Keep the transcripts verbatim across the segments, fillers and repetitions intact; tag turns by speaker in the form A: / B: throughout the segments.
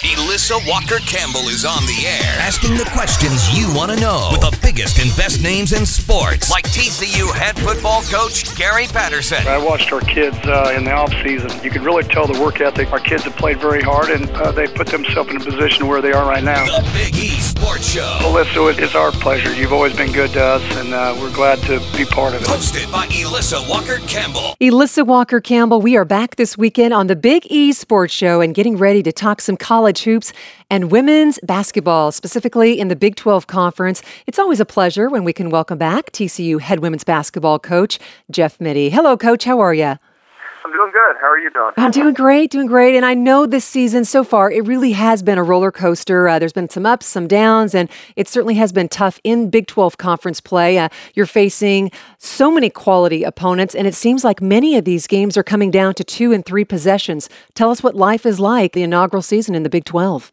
A: Elissa Walker-Campbell is on the air, asking the questions you want to know with the biggest and best names in sports, like T C U head football coach Gary Patterson.
B: I watched our kids uh, in the off-season. You could really tell the work ethic. Our kids have played very hard, and uh, they put themselves in a position where they are right now.
A: The Big E Sports Show.
B: Elissa, it's our pleasure. You've always been good to us, and uh, we're glad to be part of it.
A: Hosted by Elissa Walker-Campbell.
C: Elissa Walker-Campbell, we are back this weekend on the Big E Sports Show and getting ready to talk some college hoops and women's basketball, specifically in the Big twelve Conference. It's always a pleasure when we can welcome back T C U head women's basketball coach Jeff Mittie. Hello, Coach. How are you?
D: I'm doing good. How are you doing?
C: I'm doing great, doing great. And I know this season so far, it really has been a roller coaster. Uh, there's been some ups, some downs, and it certainly has been tough in Big twelve Conference play. Uh, you're facing so many quality opponents, and it seems like many of these games are coming down to two and three possessions. Tell us what life is like the inaugural season in the Big twelve.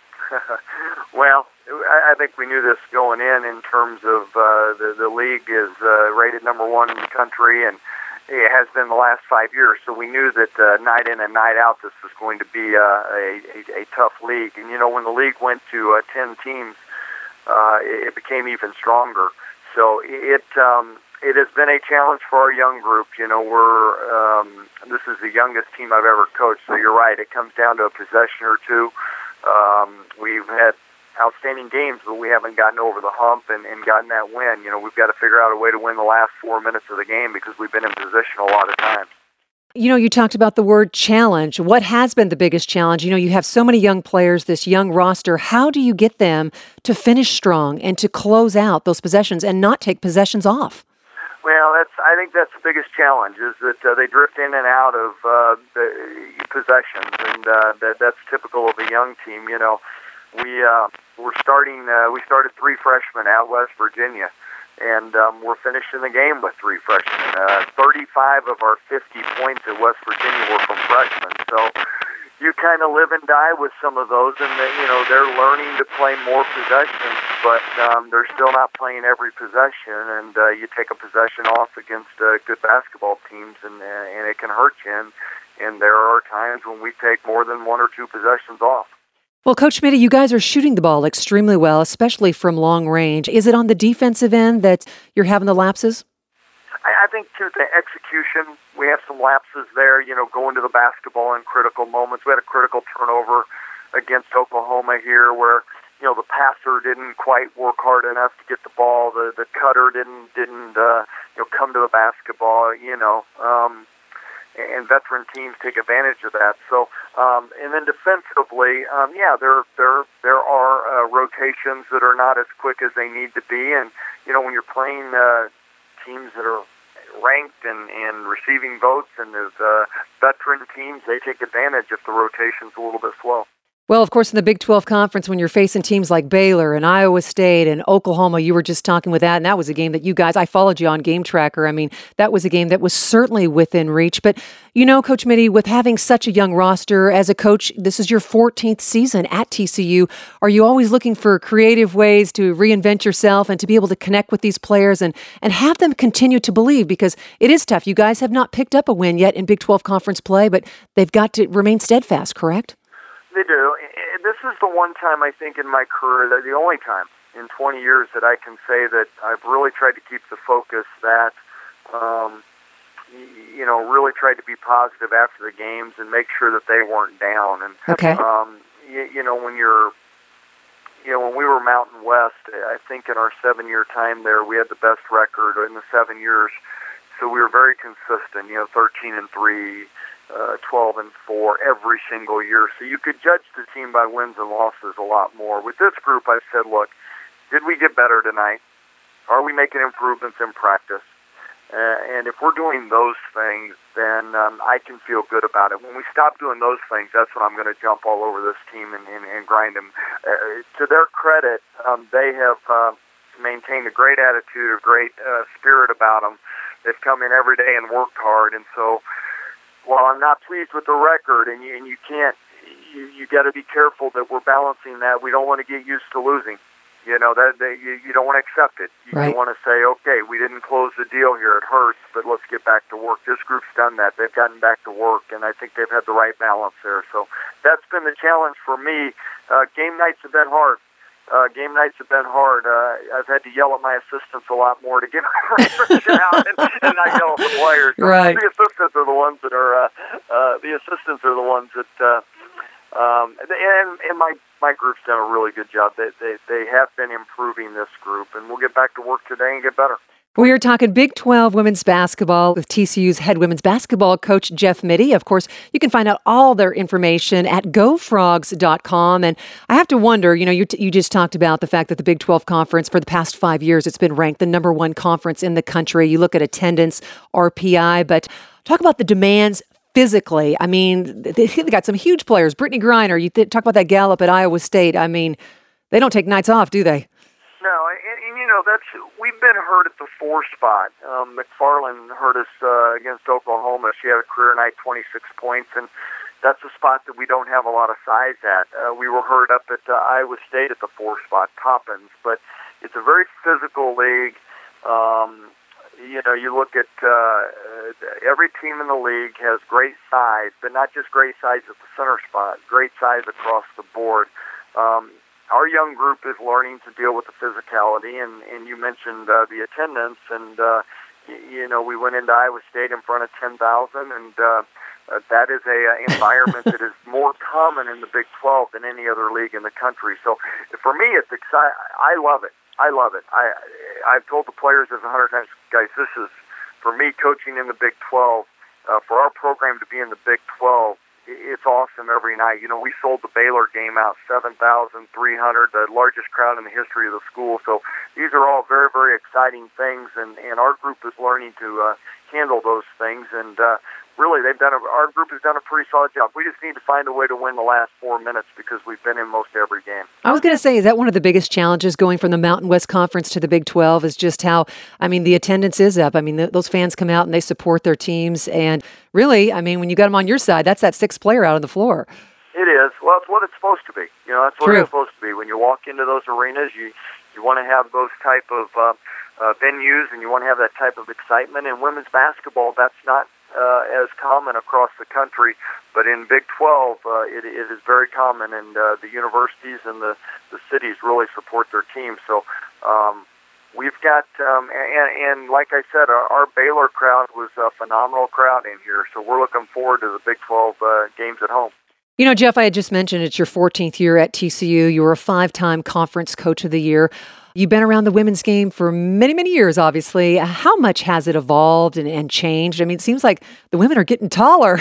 D: Well, I think we knew this going in in terms of uh, the, the league is uh, rated number one in the country, and it has been the last five years. So we knew that uh, night in and night out, this was going to be uh, a, a, a tough league. And, you know, when the league went to uh, ten teams, uh, it, it became even stronger. So it um, it has been a challenge for our young group. You know, we're um, this is the youngest team I've ever coached. So you're right. It comes down to a possession or two. Um, we've had outstanding games, but we haven't gotten over the hump and, and gotten that win. You know, we've got to figure out a way to win the last four minutes of the game because we've been in position a lot of times.
C: You know, you talked about the word challenge. What has been the biggest challenge? You know, you have so many young players, this young roster. How do you get them to finish strong and to close out those possessions and not take possessions off?
D: Well, that's. I think that's the biggest challenge is that uh, they drift in and out of uh, the possessions, and uh, that that's typical of a young team. You know, we uh, we're starting. Uh, we started three freshmen out West Virginia, and um, we're finishing the game with three freshmen. Uh, Thirty-five of our fifty points at West Virginia were from freshmen. So you kind of live and die with some of those, and they, you know they're learning to play more possessions, but um, they're still not playing every possession. And uh, you take a possession off against uh, good basketball teams, and uh, and it can hurt you. And, and there are times when we take more than one or two possessions off.
C: Well, Coach Mittie, you guys are shooting the ball extremely well, especially from long range. Is it on the defensive end that you're having the lapses?
D: I think, too, the execution, we have some lapses there, you know, going to the basketball in critical moments. We had a critical turnover against Oklahoma here where, you know, the passer didn't quite work hard enough to get the ball. The the cutter didn't, didn't uh, you know, come to the basketball, you know, um, and veteran teams take advantage of that. So, um, and then defensively, um, yeah, there, there, there are uh, rotations that are not as quick as they need to be. And, you know, when you're playing uh, teams that are ranked and, and receiving votes, and there's uh, veteran teams, they take advantage if the rotation's a little bit slow.
C: Well, of course, in the Big twelve Conference, when you're facing teams like Baylor and Iowa State and Oklahoma, you were just talking with that, and that was a game that you guys, I followed you on Game Tracker. I mean, that was a game that was certainly within reach. But, you know, Coach Mittie, with having such a young roster, as a coach, this is your fourteenth season at T C U. Are you always looking for creative ways to reinvent yourself and to be able to connect with these players and, and have them continue to believe? Because it is tough. You guys have not picked up a win yet in Big twelve Conference play, but they've got to remain steadfast, correct?
D: They do. This is the one time I think in my career, that the only time in twenty years that I can say that I've really tried to keep the focus, that, um, you know, really tried to be positive after the games and make sure that they weren't down. And,
C: okay.
D: um, you, you know, when you're, you know, when we were Mountain West, I think in our seven-year time there, we had the best record in the seven years. So we were very consistent, you know, thirteen and three, Uh, twelve and four every single year. So you could judge the team by wins and losses a lot more. With this group, I said, look, did we get better tonight? Are we making improvements in practice? Uh, and if we're doing those things, then um, I can feel good about it. When we stop doing those things, that's when I'm going to jump all over this team and, and, and grind them. Uh, to their credit, um, they have uh, maintained a great attitude, a great uh, spirit about them. They've come in every day and worked hard, and so while I'm not pleased with the record, and you, and you can't, you, you got to be careful that we're balancing that. We don't want to get used to losing. You know, that they, you, you don't want to accept it. You
C: right.
D: want to say, okay, we didn't close the deal here. It hurts, but let's get back to work. This group's done that. They've gotten back to work, and I think they've had the right balance there. So that's been the challenge for me. Uh, game nights have been hard. Uh, game nights have been hard. Uh, I've had to yell at my assistants a lot more to get my frustration out and, and not yell at the players.
C: Right.
D: The assistants are the ones that are, uh, uh, the assistants are the ones that, uh, um, and, and my, my group's done a really good job. They, they, they have been improving this group, and we'll get back to work today and get better.
C: We are talking Big twelve women's basketball with T C U's head women's basketball coach, Jeff Mittie. Of course, you can find out all their information at go frogs dot com. And I have to wonder, you know, you, t- you just talked about the fact that the Big twelve Conference, for the past five years, it's been ranked the number one conference in the country. You look at attendance, R P I, but talk about the demands physically. I mean, they, they've got some huge players. Brittany Griner, you th- talk about that Gallup at Iowa State. I mean, they don't take nights off, do they?
D: No, and, and you know, that's we've been hurt at the four spot. Um, McFarland hurt us uh, against Oklahoma. She had a career night, twenty-six points, and that's a spot that we don't have a lot of size at. Uh, we were hurt up at uh, Iowa State at the four spot, Toppins, but it's a very physical league. Um, you know, you look at uh, every team in the league has great size, but not just great size at the center spot, great size across the board. Um, Our young group is learning to deal with the physicality, and, and you mentioned uh, the attendance, and, uh, y- you know, we went into Iowa State in front of ten thousand, and uh, uh, that is a uh, environment that is more common in the Big twelve than any other league in the country. So for me, it's exciting. I love it. I love it. I, I've told the players this a hundred times, guys, this is, for me, coaching in the Big twelve, uh, for our program to be in the Big twelve, it's awesome every night. You know, we sold the Baylor game out seven thousand three hundred, the largest crowd in the history of the school. So these are all very, very exciting things, and, and our group is learning to uh, handle those things. And uh, really, they've done a, our group has done a pretty solid job. We just need to find a way to win the last four minutes because we've been in most every game.
C: I was going to say, is that one of the biggest challenges going from the Mountain West Conference to the Big twelve is just how, I mean, the attendance is up. I mean, the, those fans come out and they support their teams. And really, I mean, when you got them on your side, that's that sixth player out on the floor.
D: It is. Well, it's what it's supposed to be. You know, that's what
C: True.
D: it's supposed to be. When you walk into those arenas, you, you want to have those type of uh, uh, venues, and you want to have that type of excitement. In women's basketball, that's not uh, as common across the country, but in Big twelve, uh, it, it is very common, and uh, the universities and the, the cities really support their teams. So um, we've got, um, and, and like I said, our, our Baylor crowd was a phenomenal crowd in here, so we're looking forward to the Big twelve uh, games at home.
C: You know, Jeff, I had just mentioned it's your fourteenth year at T C U. You were a five-time Conference Coach of the Year. You've been around the women's game for many, many years, obviously. How much has it evolved and, and changed? I mean, it seems like the women are getting taller.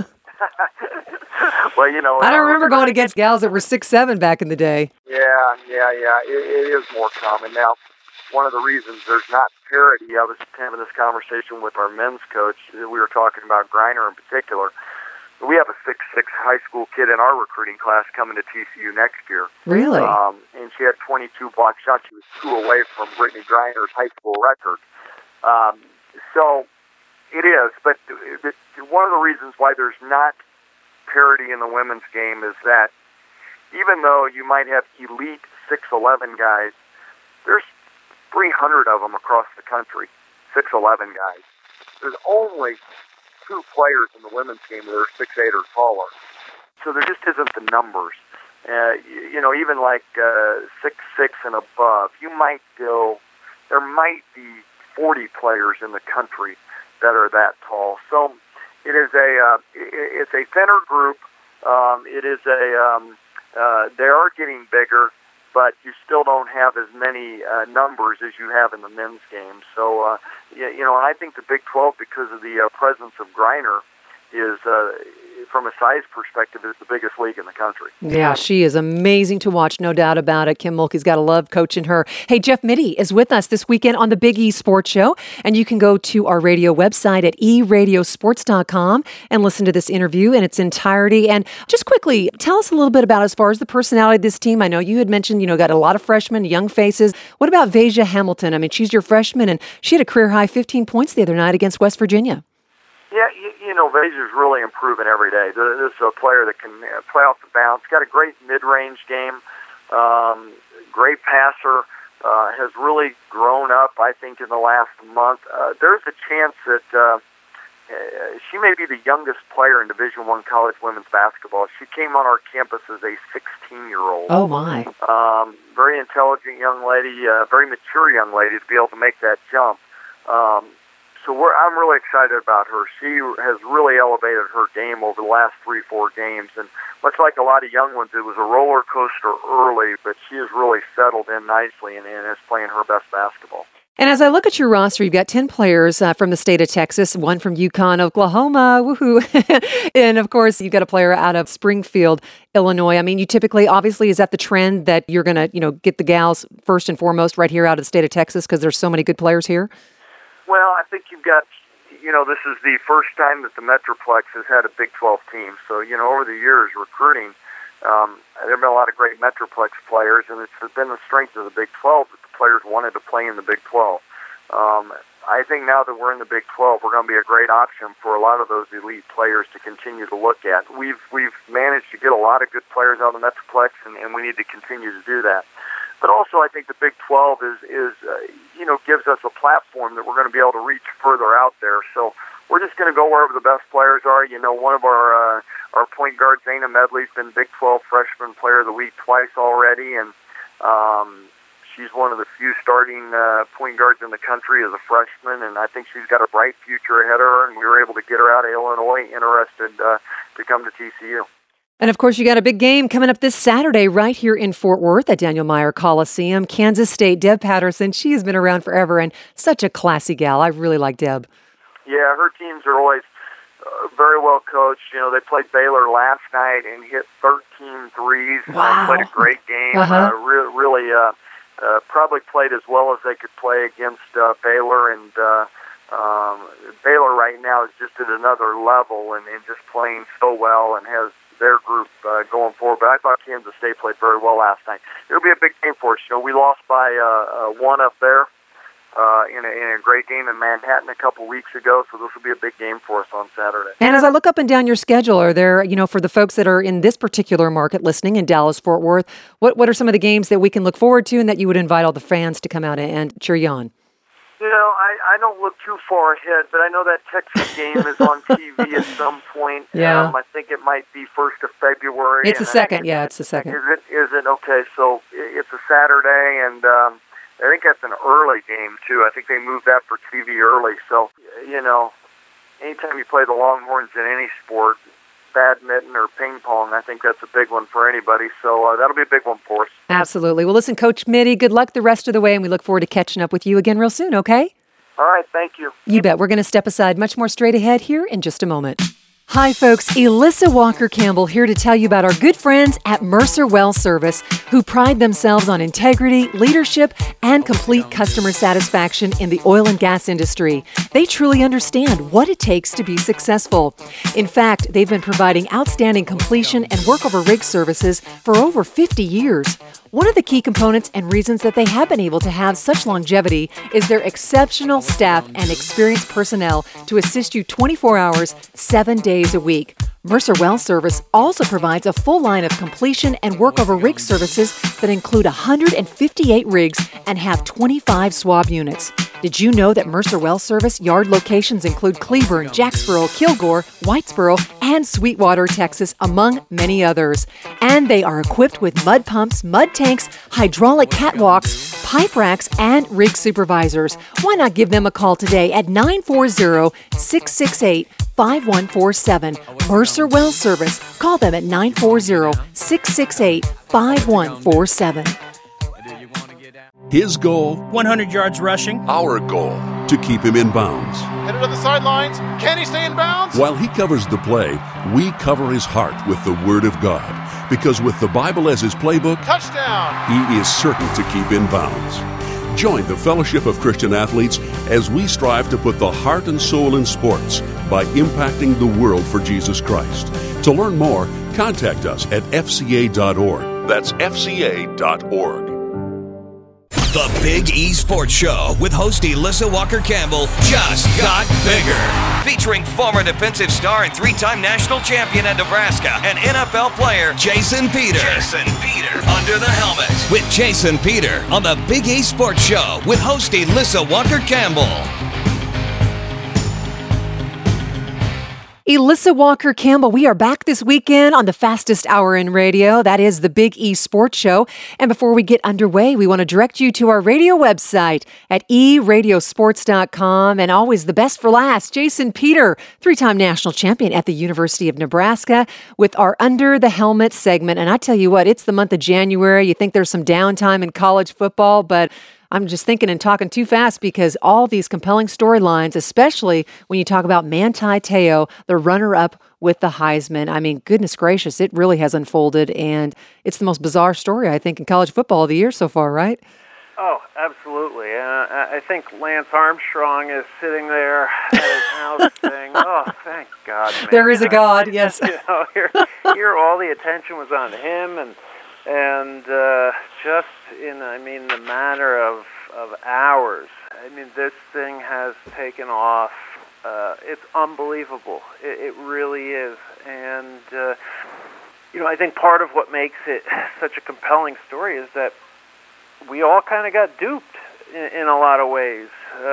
D: Well, you know,
C: I don't remember going against gals that were six seven back in the day.
D: Yeah, yeah, yeah. It, it is more common now. One of the reasons there's not parity, I was having this conversation with our men's coach. We were talking about Griner in particular. We have a six six high school kid in our recruiting class coming to T C U next year.
C: Really?
D: Um, and she had twenty-two block shots. She was two away from Brittany Griner's high school record. Um, so it is. But the, one of the reasons why there's not parity in the women's game is that even though you might have elite six eleven guys, there's three hundred of them across the country, six eleven guys. There's only two players in the women's game that are six eight or taller. So there just isn't the numbers. Uh, you, you know, even like uh, six six and above, you might go, there might be forty players in the country that are that tall. So it is a, uh, it, it's a thinner group. Um, it is a, um, uh, they are getting bigger, but you still don't have as many uh, numbers as you have in the men's game. So, uh, you, you know, and I think the Big twelve, because of the uh, presence of Griner, is, uh, from a size perspective, is the biggest league in the country.
C: Yeah, she is amazing to watch, no doubt about it. Kim Mulkey's got to love coaching her. Hey, Jeff Mittie is with us this weekend on the Big E Sports Show, and you can go to our radio website at e radio sports dot com and listen to this interview in its entirety. And just quickly, tell us a little bit about, as far as the personality of this team. I know you had mentioned, you know, got a lot of freshmen, young faces. What about Veja Hamilton? I mean, she's your freshman, and she had a career-high fifteen points the other night against West Virginia.
D: Yeah, you, you know, Veja's really improving every day. This is a player that can play off the bounce. Got a great mid-range game. Um, great passer, uh, has really grown up, I think, in the last month. Uh, there's a chance that uh, she may be the youngest player in Division One college women's basketball. She came on our campus as a sixteen-year-old.
C: Oh, my.
D: Um, very intelligent young lady, uh, very mature young lady to be able to make that jump. Um, so we're, I'm really excited about her. She has really elevated her game over the last three, four games. And much like a lot of young ones, it was a roller coaster early, but she has really settled in nicely and, and is playing her best basketball.
C: And as I look at your roster, you've got ten players uh, from the state of Texas, one from Yukon, Oklahoma, woohoo. And, of course, you've got a player out of Springfield, Illinois. I mean, you typically, obviously, is that the trend that you're going to, you know, get the gals first and foremost right here out of the state of Texas because there's so many good players here?
D: Well, I think you've got, you know, this is the first time that the Metroplex has had a Big twelve team. So, you know, over the years, recruiting, um, there have been a lot of great Metroplex players, and it's been the strength of the Big twelve that the players wanted to play in the Big twelve. Um, I think now that we're in the Big twelve, we're going to be a great option for a lot of those elite players to continue to look at. We've we've managed to get a lot of good players out of the Metroplex, and, and we need to continue to do that. But also, I think the Big twelve is, is uh, you know, gives us a platform that we're going to be able to reach further out there. So we're just going to go wherever the best players are. You know, one of our uh, our point guards, Zayna Medley's been Big twelve Freshman Player of the Week twice already, and um, she's one of the few starting uh, point guards in the country as a freshman, and I think she's got a bright future ahead of her, and we were able to get her out of Illinois interested uh, to come to T C U.
C: And, of course, you got a big game coming up this Saturday right here in Fort Worth at Daniel Meyer Coliseum. Kansas State, Deb Patterson, she has been around forever and such a classy gal. I really like Deb.
D: Yeah, her teams are always uh, very well coached. You know, they played Baylor last night and hit thirteen threes.
C: Wow.
D: Uh, played a great game.
C: Uh-huh.
D: Uh, re- really uh, uh, probably played as well as they could play against uh, Baylor. And uh, um, Baylor right now is just at another level and, and just playing so well and has their group uh, going forward. But I thought Kansas State played very well last night. It'll be a big game for us. You know, we lost by uh, uh, one up there uh, in, a, in a great game in Manhattan a couple weeks ago, so this will be a big game for us on Saturday.
C: And as I look up and down your schedule, are there, you know, for the folks that are in this particular market listening in Dallas-Fort Worth, what, what are some of the games that we can look forward to and that you would invite all the fans to come out and cheer you on?
D: You know, I, I don't look too far ahead, but I know that Texas game is on T V at some point.
C: Yeah.
D: Um, I think it might be first of February.
C: It's the second, yeah, it's the second.
D: Is it? Is it? Okay, so it's a Saturday, and um, I think that's an early game, too. I think they moved that for T V early. So, you know, anytime you play the Longhorns in any sport, badminton or ping pong, I think that's a big one for anybody. So uh, that'll be a big one for us.
C: Absolutely. Well, listen, Coach Mitty, good luck the rest of the way, and we look forward to catching up with you again real soon, okay?
D: All right, thank you.
C: You bet. We're going to step aside much more straight ahead here in just a moment. Hi, folks. Elissa Walker-Campbell here to tell you about our good friends at Mercer Well Service, who pride themselves on integrity, leadership, and complete customer satisfaction in the oil and gas industry. They truly understand what it takes to be successful. In fact, they've been providing outstanding completion and workover rig services for over fifty years. One of the key components and reasons that they have been able to have such longevity is their exceptional staff and experienced personnel to assist you twenty-four hours, seven days a week. Mercer Well Service also provides a full line of completion and workover rig services that include one hundred fifty-eight rigs and have twenty-five swab units. Did you know that Mercer Well Service yard locations include Cleburne, Jacksboro, Kilgore, Whitesboro, and Sweetwater, Texas, among many others? And they are equipped with mud pumps, mud tanks, hydraulic catwalks, pipe racks, and rig supervisors. Why not give them a call today at nine four zero, six six eight, five one four seven. Mercer Well Service. Call them at nine four zero, six six eight, five one four seven.
E: His goal,
F: one hundred yards rushing.
E: Our goal, to keep him in bounds.
G: Headed to the sidelines. Can he stay in bounds?
E: While he covers the play, we cover his heart with the Word of God. Because with the Bible as his playbook,
G: touchdown,
E: he is certain to keep in bounds. Join the Fellowship of Christian Athletes as we strive to put the heart and soul in sports by impacting the world for Jesus Christ. To learn more, contact us at F C A dot org. That's F C A dot org.
A: The Big E Sports Show with host Elissa Walker-Campbell just got bigger. Featuring former defensive star and three-time national champion at Nebraska and N F L player Jason Peter. Jason Peter. Under the helmet with Jason Peter on the Big E Sports Show with host Elissa Walker-Campbell.
C: Elissa Walker-Campbell, we are back this weekend on the fastest hour in radio. That is the Big E Sports Show. And before we get underway, we want to direct you to our radio website at e radio sports dot com. And always the best for last, Jason Peter, three-time national champion at the University of Nebraska, with our Under the Helmet segment. And I tell you what, it's the month of January. You think there's some downtime in college football, but I'm just thinking and talking too fast because all these compelling storylines, especially when you talk about Manti Te'o, the runner-up with the Heisman. I mean, goodness gracious, it really has unfolded, and it's the most bizarre story, I think, in college football of the year so far, right?
F: Oh, absolutely. Uh, I think Lance Armstrong is sitting there at his house saying, oh, thank God, man.
C: There is a God, yes.
F: You know, here, here all the attention was on him, and And uh, just in, I mean, the matter of, of hours, I mean, this thing has taken off. Uh, it's unbelievable. It, it really is. And, uh, you know, I think part of what makes it such a compelling story is that we all kind of got duped in, in a lot of ways. Uh,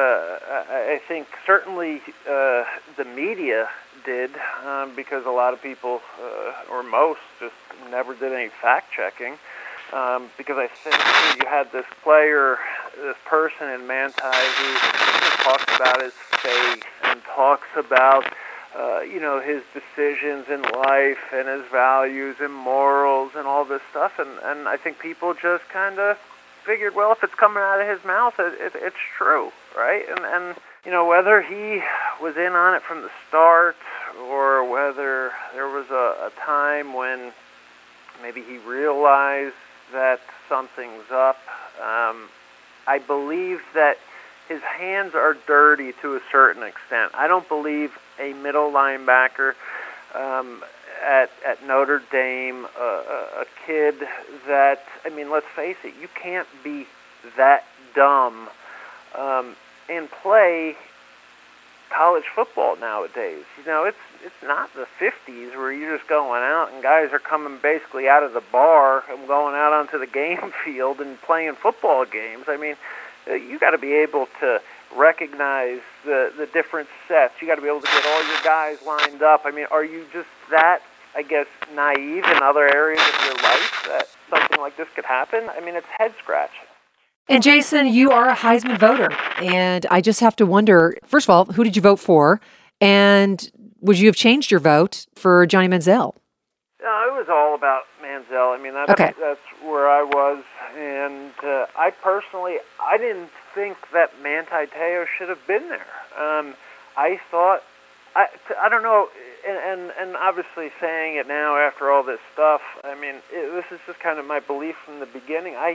F: I, I think certainly uh, the media did, um, because a lot of people, uh, or most, just never did any fact-checking, um, because I think you had this player, this person in Manti who talks about his faith and talks about, uh, you know, his decisions in life and his values and morals and all this stuff, and, and I think people just kind of figured, well, if it's coming out of his mouth, it, it, it's true, right? And, and you know, whether he was in on it from the start or whether there was a, a time when maybe he realized that something's up, um, I believe that his hands are dirty to a certain extent. I don't believe a middle linebacker um, at, at Notre Dame, uh, a, a kid that, I mean, let's face it, you can't be that dumb um, and play college football nowadays. You know, it's it's not the fifties where you're just going out and guys are coming basically out of the bar and going out onto the game field and playing football games. I mean, you got to be able to recognize the the different sets. You got to be able to get all your guys lined up. I mean, are you just that, I guess, naive in other areas of your life that something like this could happen? I mean, it's head-scratching.
C: And Jason, you are a Heisman voter, and I just have to wonder, first of all, who did you vote for, and would you have changed your vote for Johnny Manziel?
F: No, it was all about Manziel. I mean, that's,
C: okay.
F: that's where I was, and uh, I personally, I didn't think that Manti Te'o should have been there. Um, I thought, I, I don't know, and, and, and obviously saying it now after all this stuff, I mean, it, this is just kind of my belief from the beginning. I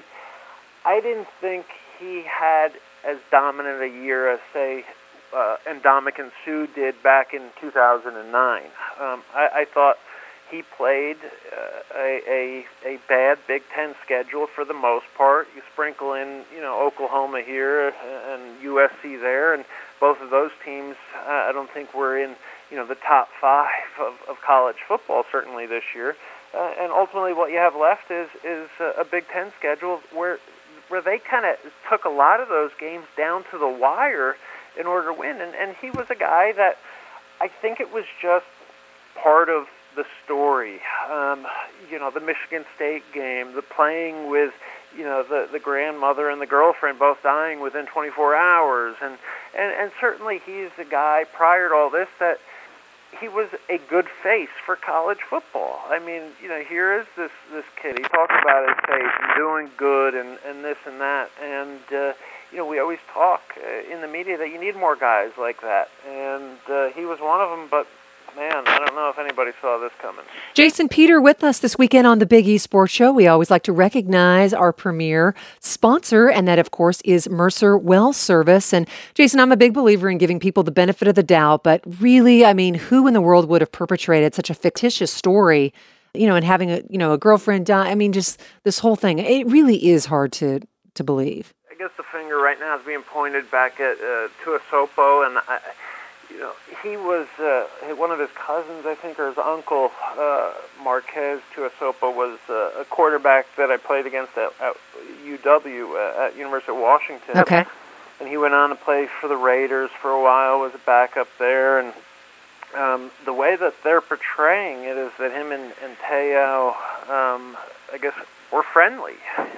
F: I didn't think he had as dominant a year as, say, uh, Ndamukong Suh did back in two thousand nine. Um, I, I thought he played uh, a, a a bad Big Ten schedule for the most part. You sprinkle in, you know, Oklahoma here and U S C there, and both of those teams, uh, I don't think were in, you know, the top five of, of college football certainly this year. Uh, and ultimately, what you have left is is a Big Ten schedule where. where they kind of took a lot of those games down to the wire in order to win. And, and he was a guy that I think it was just part of the story. Um, you know, the Michigan State game, the playing with, you know, the, the grandmother and the girlfriend both dying within twenty-four hours. And, and, and certainly he's the guy prior to all this that he was a good face for college football. I mean, you know, here is this, this kid. He talks about his faith and doing good and, and this and that. And, uh, you know, we always talk uh, in the media that you need more guys like that. And uh, he was one of them, but, man, I don't know if anybody saw this coming.
C: Jason Peter with us this weekend on the Big E Sports Show. We always like to recognize our premier sponsor, and that, of course, is Mercer Well Service. And, Jason, I'm a big believer in giving people the benefit of the doubt, but really, I mean, who in the world would have perpetrated such a fictitious story, you know, and having a, you know, a girlfriend die? I mean, just this whole thing. It really is hard to, to believe.
F: I guess finger right now is being pointed back at uh, Tuiasopo, and I, you know, he was uh, one of his cousins, I think, or his uncle, uh, Marquez Tuiasopo, was uh, a quarterback that I played against at, at U W, uh, at University of Washington.
C: Okay.
F: And he went on to play for the Raiders for a while, was a backup there, and um, the way that they're portraying it is that him and, and Teo, um, I guess, were friendly.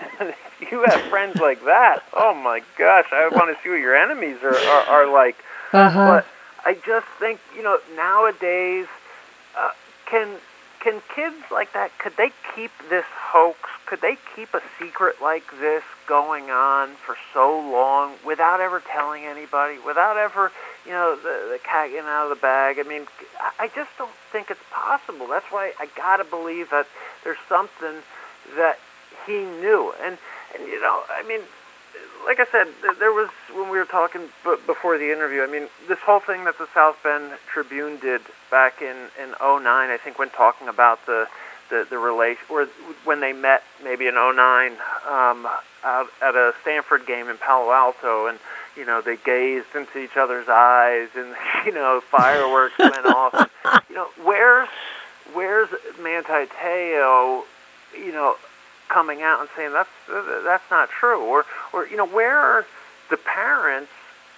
F: If you have friends like that, oh my gosh, I want to see what your enemies are, are, are like.
C: Uh-huh.
F: But I just think, you know, nowadays, uh, can can kids like that, could they keep this hoax, could they keep a secret like this going on for so long without ever telling anybody, without ever, you know, the, the cat getting out of the bag? I mean, I just don't think it's possible. That's why I got to believe that there's something that he knew. And, and, you know, I mean, like I said, there was, when we were talking b- before the interview, I mean, this whole thing that the South Bend Tribune did back in, in oh nine, I think when talking about the, the, the relation, or when they met maybe in oh nine um, out at a Stanford game in Palo Alto, and, you know, they gazed into each other's eyes, and, you know, fireworks went off. And, you know, where's, where's Manti Te'o, you know, coming out and saying that's uh, that's not true, or or you know, where are the parents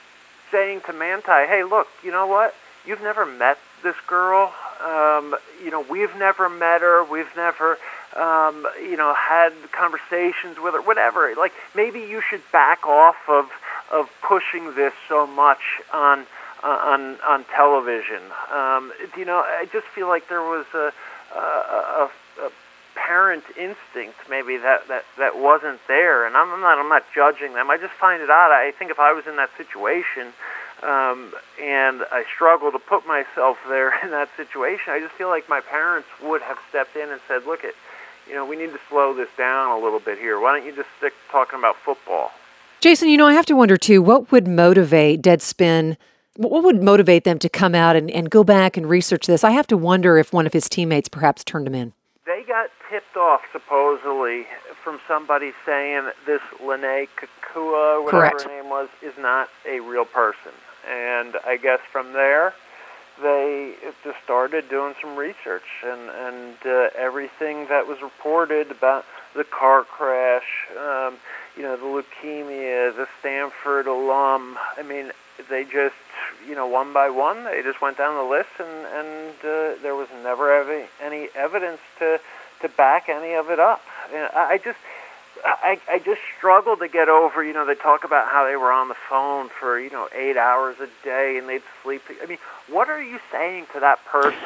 F: saying to Manti, hey, look, you know what, you've never met this girl, um, you know, we've never met her, we've never um, you know, had conversations with her, whatever, like maybe you should back off of of pushing this so much on uh, on on television. Um, you know, I just feel like there was a a, a, a parent instinct maybe that, that, that wasn't there, and I'm, I'm not I'm not judging them. I just find it odd. I think if I was in that situation, um, and I struggle to put myself there in that situation, I just feel like my parents would have stepped in and said, "Look, it, you know, we need to slow this down a little bit here. Why don't you just stick talking about football?"
C: Jason, you know, I have to wonder too, what would motivate Deadspin? What would motivate them to come out and, and go back and research this? I have to wonder if one of his teammates perhaps turned him in.
F: They got tipped off, supposedly, from somebody saying this Lene Kekua, whatever
C: Correct.
F: her name was, is not a real person. And I guess from there, they just started doing some research, and, and uh, everything that was reported about the car crash, um, you know, the leukemia, the Stanford alum, I mean, they just, you know, one by one, they just went down the list, and, and uh, there was never ever any evidence to to back any of it up. And I just, I, I just struggle to get over, you know, they talk about how they were on the phone for, you know, eight hours a day, and they'd sleep. I mean, what are you saying to that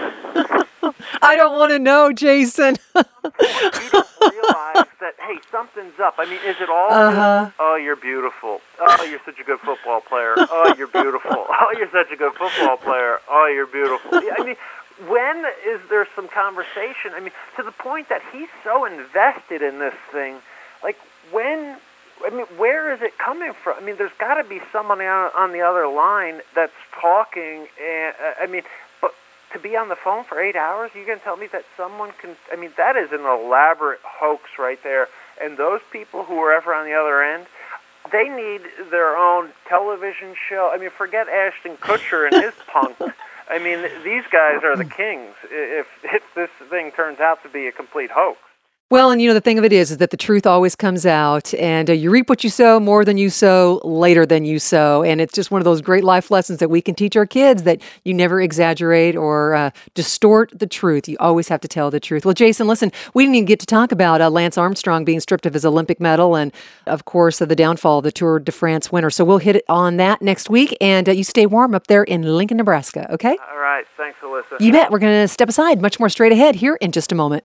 F: person?
C: I don't want to know, Jason.
F: You don't realize that, hey, something's up. I mean, is it all
C: Uh-huh.
F: just, oh, you're beautiful. Oh, you're such a good football player. Oh, you're beautiful. Oh, you're such a good football player. Oh, you're beautiful. I mean, when is there some conversation? I mean, to the point that he's so invested in this thing, like, when, I mean, where is it coming from? I mean, there's got to be someone on, on the other line that's talking, and, uh, I mean, but to be on the phone for eight hours, you can tell me that someone can, I mean, that is an elaborate hoax right there, and those people who are ever on the other end, they need their own television show. I mean, forget Ashton Kutcher and his punk. I mean, these guys are the kings if if this thing turns out to be a complete hoax.
C: Well, and you know, the thing of it is, is that the truth always comes out, and uh, you reap what you sow, more than you sow, later than you sow. And it's just one of those great life lessons that we can teach our kids, that you never exaggerate or uh, distort the truth. You always have to tell the truth. Well, Jason, listen, we didn't even get to talk about uh, Lance Armstrong being stripped of his Olympic medal and, of course, uh, the downfall of the Tour de France winner. So we'll hit it on that next week, and uh, you stay warm up there in Lincoln, Nebraska, okay?
F: All right. Thanks, Alyssa.
C: You bet. We're going to step aside. Much more straight ahead here in just a moment.